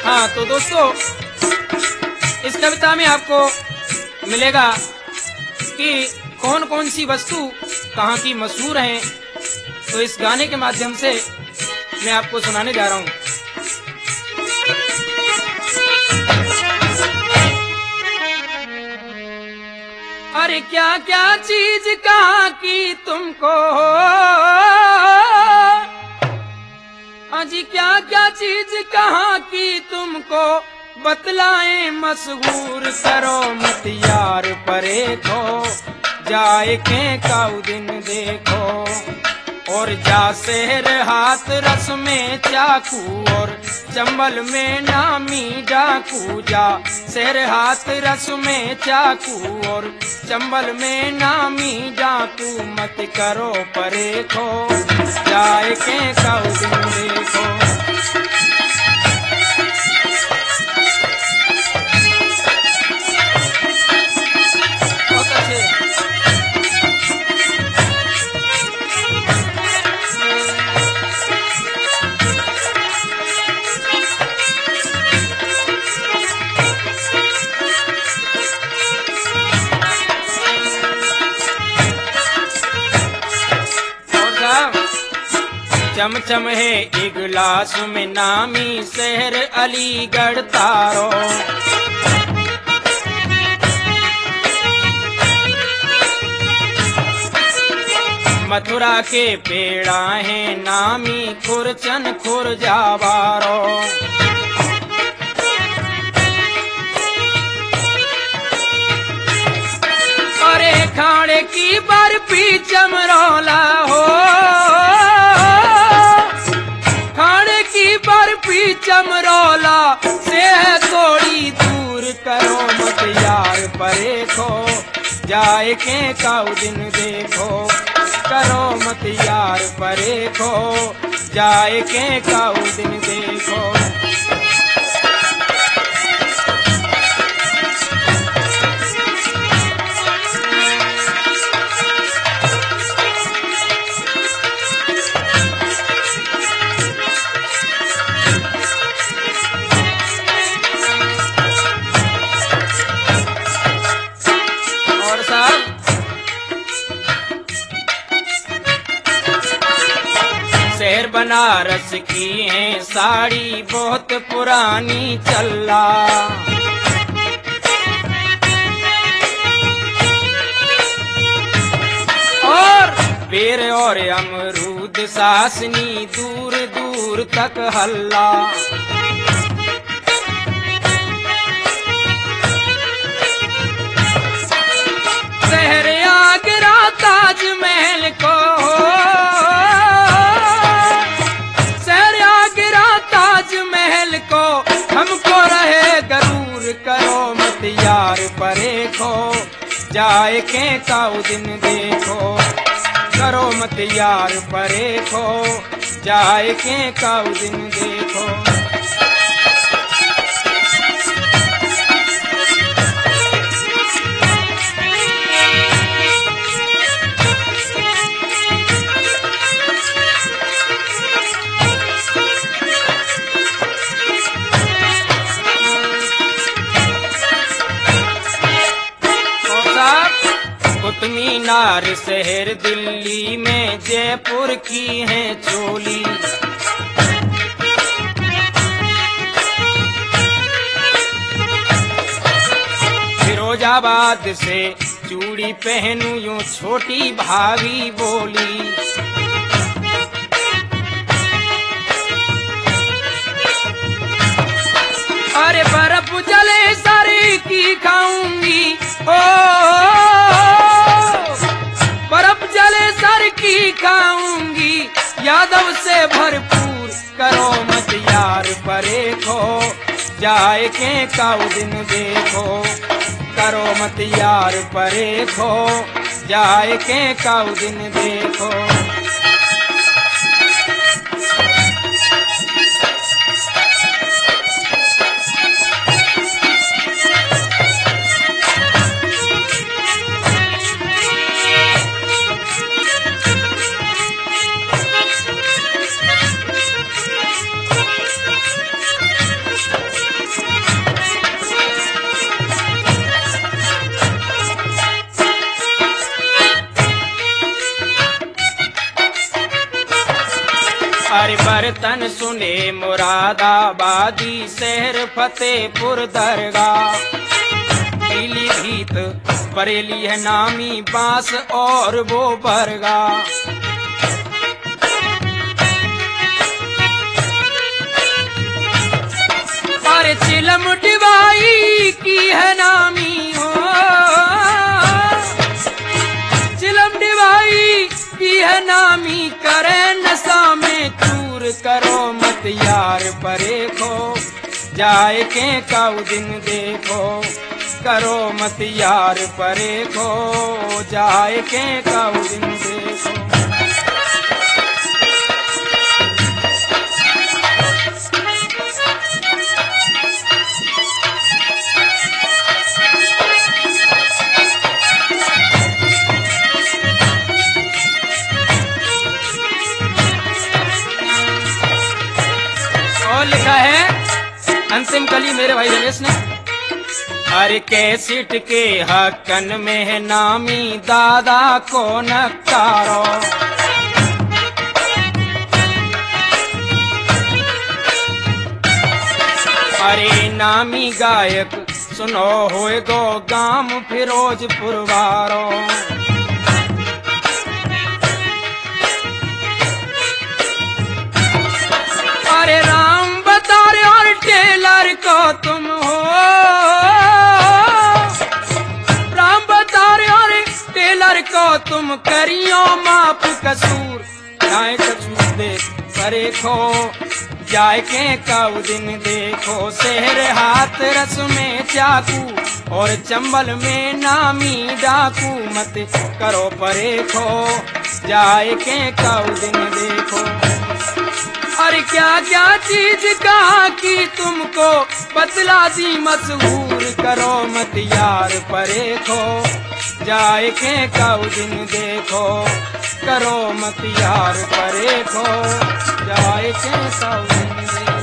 हाँ तो दोस्तों, इस कविता में आपको मिलेगा कि कौन कौन सी वस्तु कहाँ की मशहूर हैं। तो इस गाने के माध्यम से मैं आपको सुनाने जा रहा हूँ। अरे क्या क्या चीज कहाँ की तुमको, अजी क्या क्या चीज कहाँ की तुमको बतलाएं मशहूर, करो मत यार परे खो, जाए के काऊ दिन देखो। और जा शहर हाथ रस में चाकू, और चंबल में नामी डाकू। जा शहर हाथ रस में चाकू, और चंबल में नामी डाकू। मत करो परे खो, जाए के काऊ दिन देखो। चमचम है एक गिलास में नामी शहर अलीगढ़ तारो। मथुरा के पेड़ा है नामी खुरचन खुरजावारो। अरे खाड़े की बर्फी चमरौला हो, बर्फी चमरौला से थोड़ी दूर, करो मत यार परे खो, जाए के काऊ दिन देखो। करो मत यार परे खो, जाए के काऊ दिन देखो। शहर बनारस की है साड़ी बहुत पुरानी चल्ला। और बेर और अमरूद सासनी दूर दूर तक हल्ला। शहर आगरा ताजमहल को, ताजमहल को हमको रहे गरूर, करो मत यार परे खो, जाए के काऊ दिन देखो। करो मत यार परे खो, जाए के काऊ दिन देखो। मीनार शहर दिल्ली में जयपुर की है चोली। फिरोजाबाद से चूड़ी पहनूं यूं छोटी भाभी बोली। अरे बर्फ जले सारी की खाऊंगी, ओ बर्फ जले सर की खाऊंगी, यादव से भरपूर, करो मत यार परे खो, जाए के काऊ दिन देखो। करो मत यार परे खो, जाए के काऊ दिन देखो। अरे बर्तन सुने मुरादाबादी शहर फतेहपुर दरगाह, पीलीभीत बरेली है नामी बांस और वो बरगा। अरे चिलम डिवाई की है नामी हो, चिलम डिवाई की है नामी, करे नशा में चूर करो मत यार परे खो, जाए के काऊ दिन देखो, करो मत यार परे खो, जाए के काऊ दिन देखो। और लिखा है अंतिम कली मेरे भाई रमेश ने, अरे कैसेट के हकन में है नामी दादा को नकारो, अरे नामी गायक सुनो होए गो गाम फिरोजपुर वारो। अरे राम बतारे और टेलर को तुम हो, राम बतारे और टेलर को तुम करियो माप कसूर, जाए कसूर दे परे खो, जाए के काऊ दिन देखो, शहर हाथ रस में चाकू और चंबल में नामी डाकू, मत करो परे खो, जाए के काऊ दिन देखो। अरे क्या क्या चीज कहा कि तुमको बतला दी मशहूर, करो मत यार परे खो, जाए के काऊ दिन देखो, करो मत यार परे खो, जाए के काऊ दिन देखो।